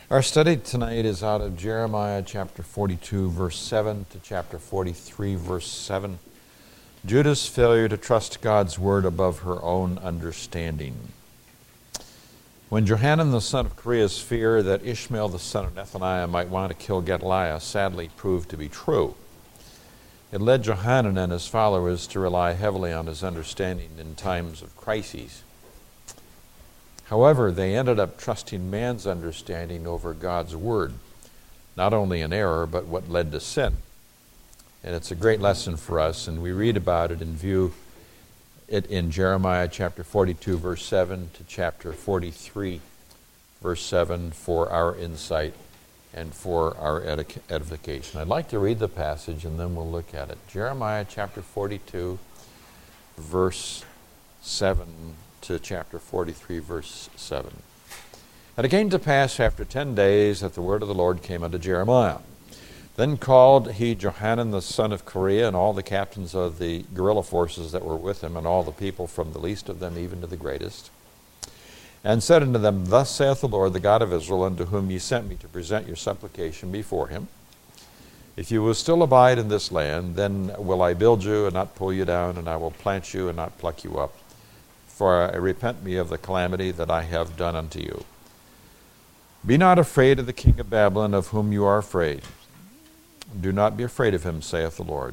Our study tonight is out of Jeremiah chapter 42, verse 7 to chapter 43, verse 7. Judah's failure to trust God's word above her own understanding. When Johanan the son of Kareah's fear that Ishmael the son of Nethaniah might want to kill Gedaliah sadly proved to be true, it led Johanan and his followers to rely heavily on his understanding in times of crises. However, they ended up trusting man's understanding over God's word, not only in error, but what led to sin. And it's a great lesson for us, and we read about it and view it in Jeremiah chapter 42, verse 7 to chapter 43, verse 7 for our insight and for our edification. I'd like to read the passage and then we'll look at it. Jeremiah chapter 42, verse 7 to chapter 43, verse 7. And it came to pass after 10 days that the word of the Lord came unto Jeremiah. Then called he Johanan the son of Kareah and all the captains of the guerrilla forces that were with him, and all the people from the least of them even to the greatest, and said unto them, Thus saith the Lord, the God of Israel, unto whom ye sent me to present your supplication before him, if you will still abide in this land, then will I build you and not pull you down, and I will plant you and not pluck you up. For I repent me of the calamity that I have done unto you. Be not afraid of the king of Babylon, of whom you are afraid. Do not be afraid of him, saith the Lord.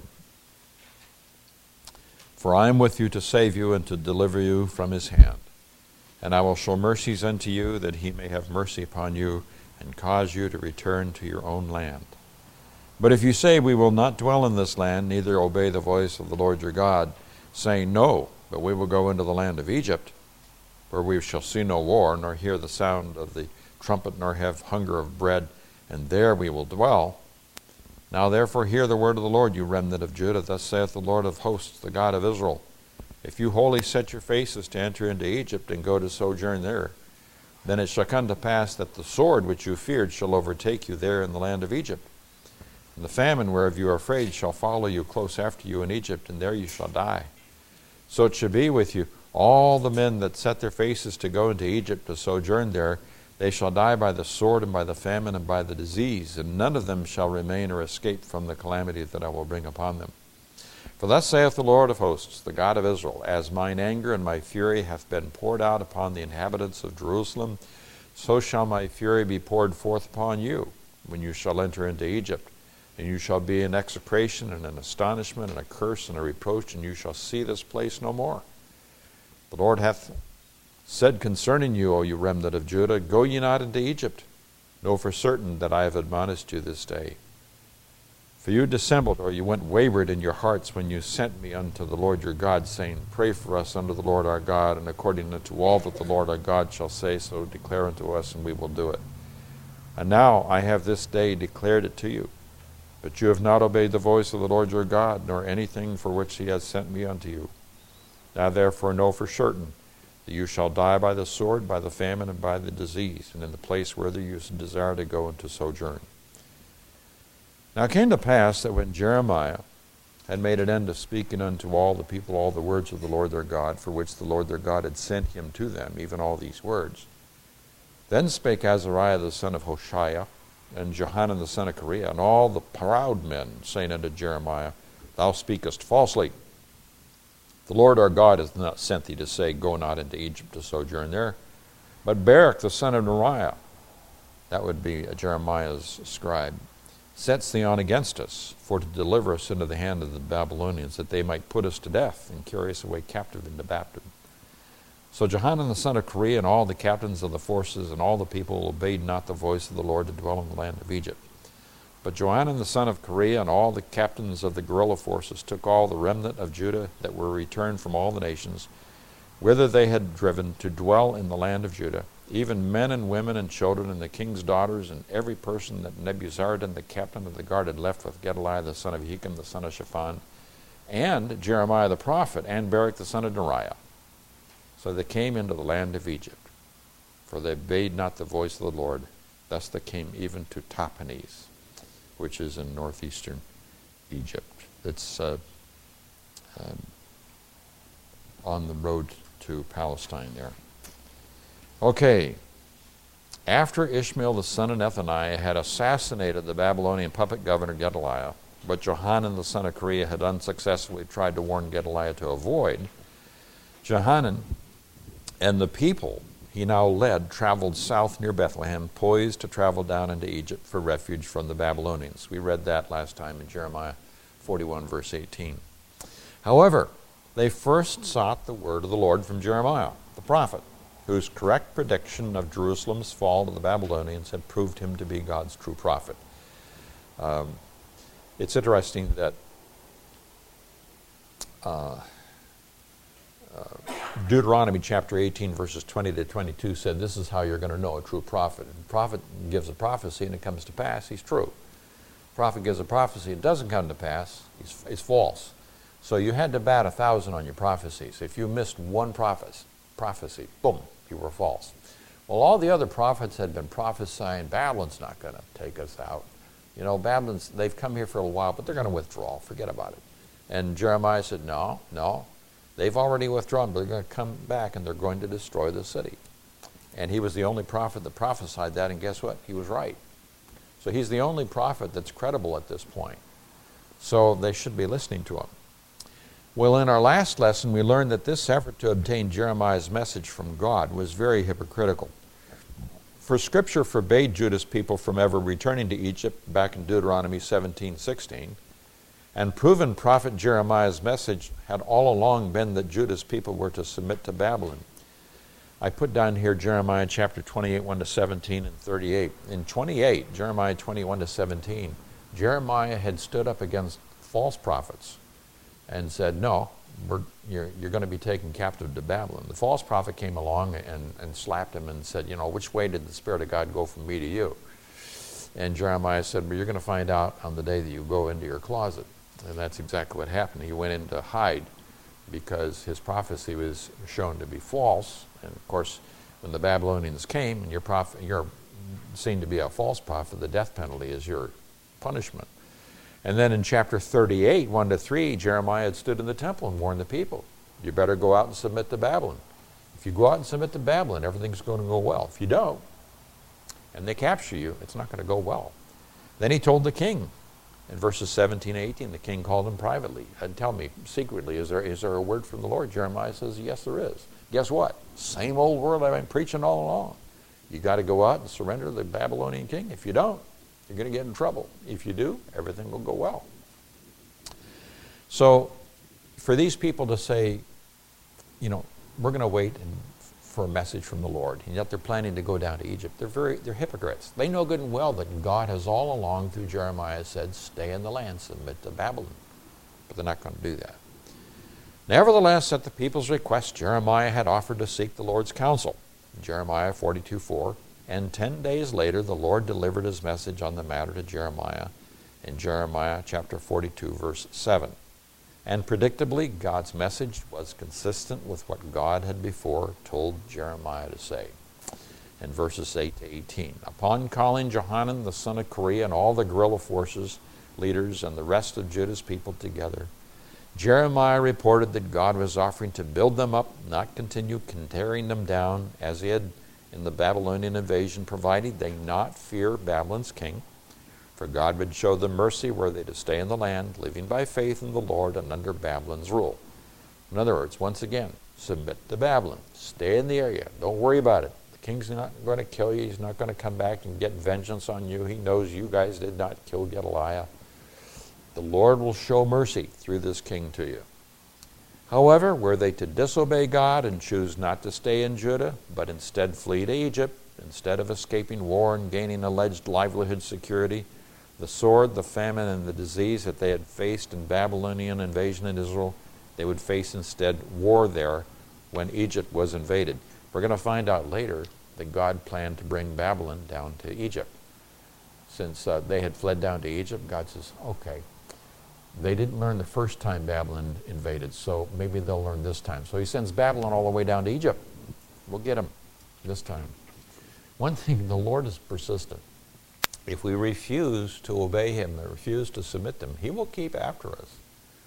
For I am with you to save you and to deliver you from his hand. And I will show mercies unto you, that he may have mercy upon you, and cause you to return to your own land. But if you say, We will not dwell in this land, neither obey the voice of the Lord your God, saying, No, but we will go into the land of Egypt, where we shall see no war, nor hear the sound of the trumpet, nor have hunger of bread, and there we will dwell. Now therefore hear the word of the Lord, you remnant of Judah. Thus saith the Lord of hosts, the God of Israel. If you wholly set your faces to enter into Egypt, and go to sojourn there, then it shall come to pass that the sword which you feared shall overtake you there in the land of Egypt. And the famine whereof you are afraid shall follow you close after you in Egypt, and there you shall die. So it shall be with you, all the men that set their faces to go into Egypt to sojourn there, they shall die by the sword and by the famine and by the disease, and none of them shall remain or escape from the calamity that I will bring upon them. For thus saith the Lord of hosts, the God of Israel, As mine anger and my fury hath been poured out upon the inhabitants of Jerusalem, so shall my fury be poured forth upon you, when you shall enter into Egypt. And you shall be in execration and an astonishment and a curse and a reproach, and you shall see this place no more. The Lord hath said concerning you, O you remnant of Judah, Go ye not into Egypt. Know for certain that I have admonished you this day. For you dissembled, or you went wayward in your hearts when you sent me unto the Lord your God, saying, Pray for us unto the Lord our God, and according unto all that the Lord our God shall say, so declare unto us, and we will do it. And now I have this day declared it to you. But you have not obeyed the voice of the Lord your God, nor anything for which he has sent me unto you. Now therefore know for certain that you shall die by the sword, by the famine, and by the disease, and in the place whither you desire to go into sojourn. Now it came to pass that when Jeremiah had made an end of speaking unto all the people all the words of the Lord their God, for which the Lord their God had sent him to them, even all these words, then spake Azariah the son of Hoshea, and Johanan the son of Kareah, and all the proud men, saying unto Jeremiah, Thou speakest falsely. The Lord our God hath not sent thee to say, Go not into Egypt to sojourn there. But Baruch the son of Neriah, that would be Jeremiah's scribe, sets thee on against us, for to deliver us into the hand of the Babylonians, that they might put us to death and carry us away captive into Babylon. So Johanan the son of Kareah and all the captains of the forces and all the people obeyed not the voice of the Lord to dwell in the land of Egypt. But Johanan the son of Kareah and all the captains of the guerrilla forces took all the remnant of Judah that were returned from all the nations, whither they had driven, to dwell in the land of Judah, even men and women and children and the king's daughters, and every person that Nebuzaradan the captain of the guard had left with Gedaliah the son of Ahikam the son of Shaphan, and Jeremiah the prophet, and Baruch the son of Neriah. So they came into the land of Egypt, for they obeyed not the voice of the Lord. Thus they came even to Tahpanhes, which is in northeastern Egypt. It's on the road to Palestine there. Okay, After Ishmael the son of Nethaniah had assassinated the Babylonian puppet governor Gedaliah, but Johanan the son of Kareah had unsuccessfully tried to warn Gedaliah to avoid, Johanan and the people he now led traveled south near Bethlehem, poised to travel down into Egypt for refuge from the Babylonians. We read that last time in Jeremiah 41, verse 18. However, they first sought the word of the Lord from Jeremiah, the prophet, whose correct prediction of Jerusalem's fall to the Babylonians had proved him to be God's true prophet. It's interesting that Deuteronomy chapter 18, verses 20 to 22 said, this is how you're going to know a true prophet. If the prophet gives a prophecy and it comes to pass, he's true. If the prophet gives a prophecy and it doesn't come to pass, he's false. So you had to bat 1,000 on your prophecies. If you missed one prophecy, boom, you were false. Well, all the other prophets had been prophesying, Babylon's not going to take us out. You know, Babylon's, they've come here for a while, but they're going to withdraw. Forget about it. And Jeremiah said, no. They've already withdrawn, but they're going to come back and they're going to destroy the city. And he was the only prophet that prophesied that, and guess what? He was right. So he's the only prophet that's credible at this point. So they should be listening to him. Well, in our last lesson, we learned that this effort to obtain Jeremiah's message from God was very hypocritical. For Scripture forbade Judah's people from ever returning to Egypt back in Deuteronomy 17:16, and proven prophet Jeremiah's message had all along been that Judah's people were to submit to Babylon. I put down here Jeremiah chapter 28, 1 to 17 and 38. In 28, Jeremiah 21 to 17, Jeremiah had stood up against false prophets and said, no, you're going to be taken captive to Babylon. The false prophet came along and slapped him and said, you know, which way did the Spirit of God go from me to you? And Jeremiah said, well, you're going to find out on the day that you go into your closet. And that's exactly what happened. He went in to hide because his prophecy was shown to be false. And of course, when the Babylonians came and you're seen to be a false prophet, the death penalty is your punishment. And then in chapter 38, 1 to 3, Jeremiah had stood in the temple and warned the people, you better go out and submit to Babylon. If you go out and submit to Babylon, everything's going to go well. If you don't, and they capture you, it's not going to go well. Then he told the king, in verses 17 and 18, the king called him privately and tell me secretly, is there a word from the Lord? Jeremiah says, yes, there is. Guess what? Same old word I've been preaching all along. You got to go out and surrender to the Babylonian king. If you don't, you're going to get in trouble. If you do, everything will go well. So for these people to say, you know, we're going to wait for a message from the Lord, and yet they're planning to go down to Egypt, they're hypocrites. They know good and well that God has all along through Jeremiah said, stay in the land, submit to Babylon. But they're not going to do that. Nevertheless, at the people's request, Jeremiah had offered to seek the Lord's counsel. Jeremiah 42:4. And 10 days later, the Lord delivered his message on the matter to Jeremiah in Jeremiah chapter 42, verse 7. And predictably, God's message was consistent with what God had before told Jeremiah to say. In verses 8 to 18, upon calling Johanan the son of Kareah and all the guerrilla forces, leaders, and the rest of Judah's people together, Jeremiah reported that God was offering to build them up, not continue tearing them down as he had in the Babylonian invasion, provided they not fear Babylon's king. For God would show them mercy were they to stay in the land, living by faith in the Lord and under Babylon's rule. In other words, once again, submit to Babylon. Stay in the area. Don't worry about it. The king's not going to kill you. He's not going to come back and get vengeance on you. He knows you guys did not kill Gedaliah. The Lord will show mercy through this king to you. However, were they to disobey God and choose not to stay in Judah, but instead flee to Egypt, instead of escaping war and gaining alleged livelihood security, the sword, the famine, and the disease that they had faced in Babylonian invasion in Israel, they would face instead war there when Egypt was invaded. We're going to find out later that God planned to bring Babylon down to Egypt. Since they had fled down to Egypt, God says, okay, they didn't learn the first time Babylon invaded, so maybe they'll learn this time. So he sends Babylon all the way down to Egypt. We'll get them this time. One thing, the Lord is persistent. If we refuse to obey him, or refuse to submit to him, he will keep after us,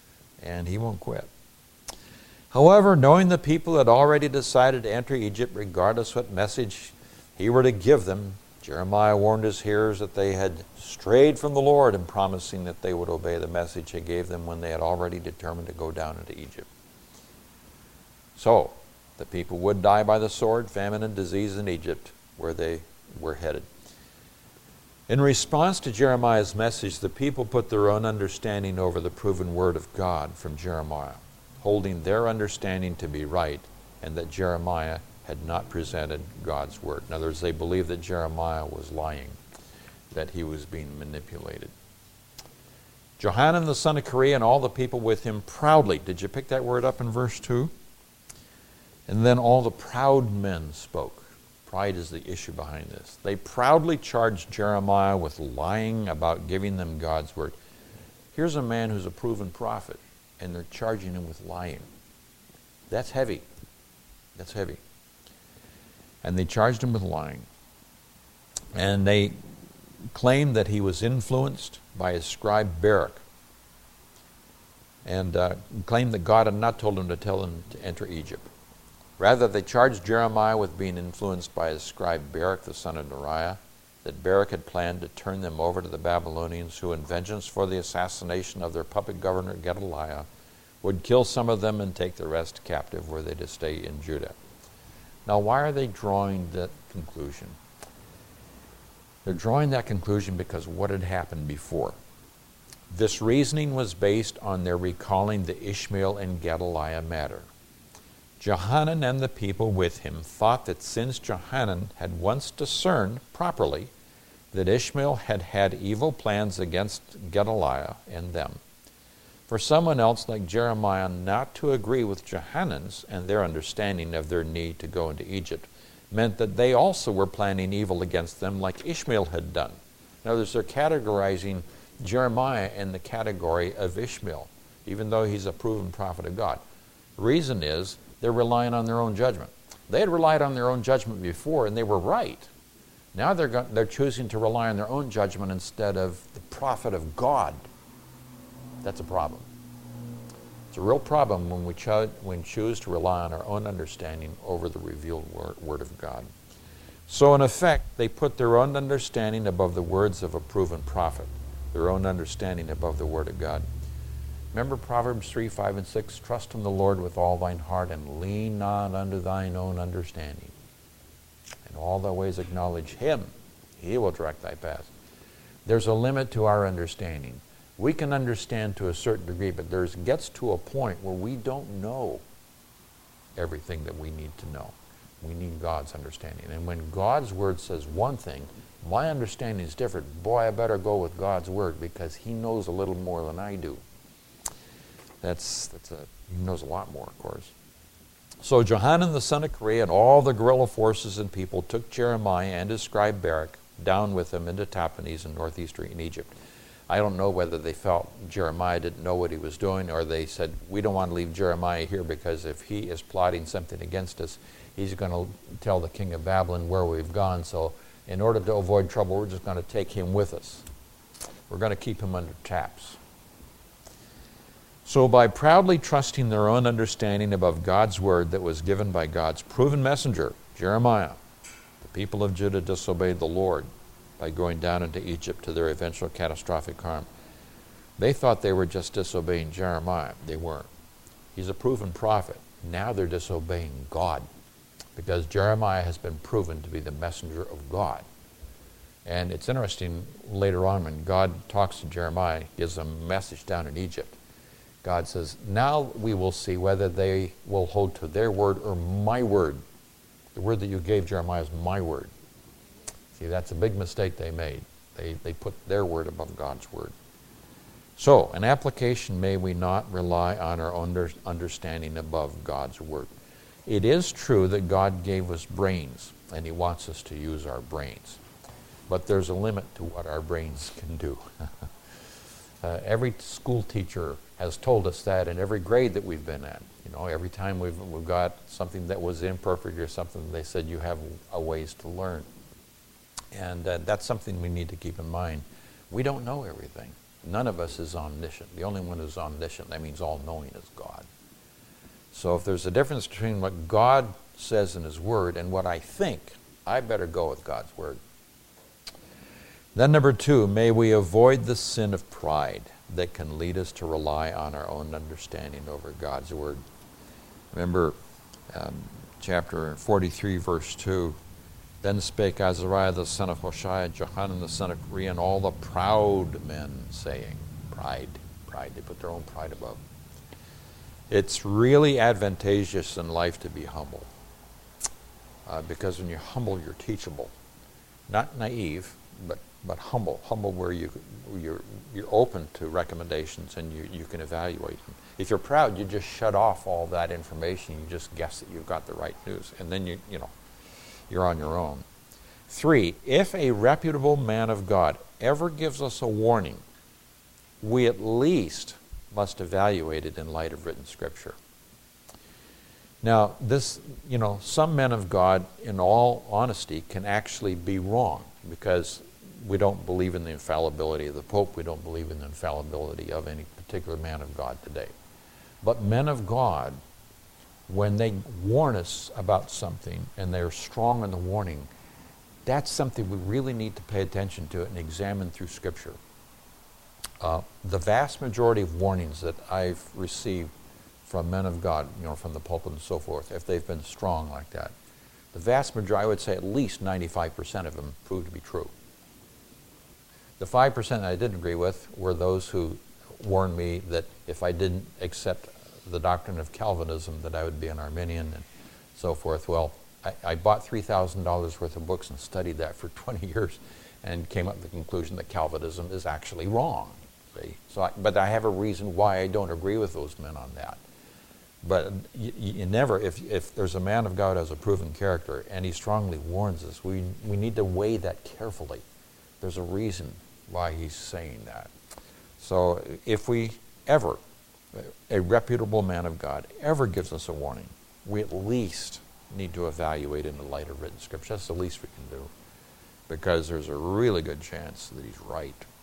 and he won't quit. However, knowing the people had already decided to enter Egypt, regardless what message he were to give them, Jeremiah warned his hearers that they had strayed from the Lord in promising that they would obey the message he gave them when they had already determined to go down into Egypt. So, the people would die by the sword, famine, and disease in Egypt, where they were headed. In response to Jeremiah's message, the people put their own understanding over the proven word of God from Jeremiah, holding their understanding to be right and that Jeremiah had not presented God's word. In other words, they believed that Jeremiah was lying, that he was being manipulated. Johanan the son of Kareah and all the people with him proudly, did you pick that word up in verse 2? And then all the proud men spoke. Pride is the issue behind this. They proudly charged Jeremiah with lying about giving them God's word. Here's a man who's a proven prophet, and they're charging him with lying. That's heavy. That's heavy. And they charged him with lying. And they claimed that he was influenced by his scribe Baruch, and claimed that God had not told him to tell him to enter Egypt. Rather, they charged Jeremiah with being influenced by his scribe Baruch, the son of Neriah, that Baruch had planned to turn them over to the Babylonians, who, in vengeance for the assassination of their puppet governor Gedaliah, would kill some of them and take the rest captive were they to stay in Judah. Now, why are they drawing that conclusion? They're drawing that conclusion because of what had happened before. This reasoning was based on their recalling the Ishmael and Gedaliah matter. Johanan and the people with him thought that since Johanan had once discerned properly that Ishmael had had evil plans against Gedaliah and them, for someone else like Jeremiah not to agree with Johanan's and their understanding of their need to go into Egypt meant that they also were planning evil against them like Ishmael had done. In other words, they're categorizing Jeremiah in the category of Ishmael, even though he's a proven prophet of God. The reason is they're relying on their own judgment. They had relied on their own judgment before, and they were right. Now they're choosing to rely on their own judgment instead of the prophet of God. That's a problem. It's a real problem when we choose to rely on our own understanding over the revealed word of God. So in effect, they put their own understanding above the words of a proven prophet, their own understanding above the word of God. Remember Proverbs 3, 5, and 6, trust in the Lord with all thine heart and lean not unto thine own understanding. In all thy ways acknowledge him. He will direct thy path. There's a limit to our understanding. We can understand to a certain degree, but there gets to a point where we don't know everything that we need to know. We need God's understanding. And when God's word says one thing, my understanding is different. Boy, I better go with God's word because he knows a little more than I do. He knows a lot more, of course. So Johanan the son of Kareah and all the guerrilla forces and people took Jeremiah and his scribe Baruch down with them into Tahpanhes in northeastern Egypt. I don't know whether they felt Jeremiah didn't know what he was doing, or they said, we don't want to leave Jeremiah here because if he is plotting something against us, he's going to tell the king of Babylon where we've gone. So in order to avoid trouble, we're just going to take him with us. We're going to keep him under traps. So by proudly trusting their own understanding above God's word that was given by God's proven messenger, Jeremiah, the people of Judah disobeyed the Lord by going down into Egypt to their eventual catastrophic harm. They thought they were just disobeying Jeremiah. They weren't. He's a proven prophet. Now they're disobeying God because Jeremiah has been proven to be the messenger of God. And it's interesting, later on when God talks to Jeremiah, gives him a message down in Egypt. God says, now we will see whether they will hold to their word or my word. The word that you gave Jeremiah is my word. See, that's a big mistake they made. They put their word above God's word. So, in application, may we not rely on our own understanding above God's word. It is true that God gave us brains, and he wants us to use our brains. But there's a limit to what our brains can do. Every school teacher has told us that in every grade that we've been at. You know, every time we've got something that was imperfect or something, they said you have a ways to learn. And that's something we need to keep in mind. We don't know everything. None of us is omniscient. The only one who's omniscient, that means all-knowing, is God. So if there's a difference between what God says in his word and what I think I better go with God's Word. Then number 2, may we avoid the sin of pride that can lead us to rely on our own understanding over God's Word. Remember chapter 43, verse 2, then spake Azariah the son of Hoshea, Johanan the son of Kareah, and all the proud men, saying, pride, they put their own pride above. It's really advantageous in life to be humble. Because when you're humble, you're teachable. Not naive, but humble. Humble where you're open to recommendations and you can evaluate them. If you're proud, you just shut off all that information. You just guess that you've got the right news. And then you're on your own. 3, if a reputable man of God ever gives us a warning, we at least must evaluate it in light of written Scripture. Now, this, some men of God, in all honesty, can actually be wrong because we don't believe in the infallibility of the Pope. We don't believe in the infallibility of any particular man of God today. But men of God, when they warn us about something and they're strong in the warning, that's something we really need to pay attention to and examine through Scripture. The vast majority of warnings that I've received from men of God, from the pulpit and so forth, if they've been strong like that, the vast majority, I would say at least 95% of them proved to be true. The 5% I didn't agree with were those who warned me that if I didn't accept the doctrine of Calvinism, that I would be an Arminian and so forth. Well, I bought $3,000 worth of books and studied that for 20 years and came up with the conclusion that Calvinism is actually wrong. See? But I have a reason why I don't agree with those men on that. But you never, if there's a man of God who has a proven character and he strongly warns us, we need to weigh that carefully. There's a reason why he's saying that. So if a reputable man of God ever gives us a warning, we at least need to evaluate in the light of written Scripture. That's the least we can do, because there's a really good chance that he's right.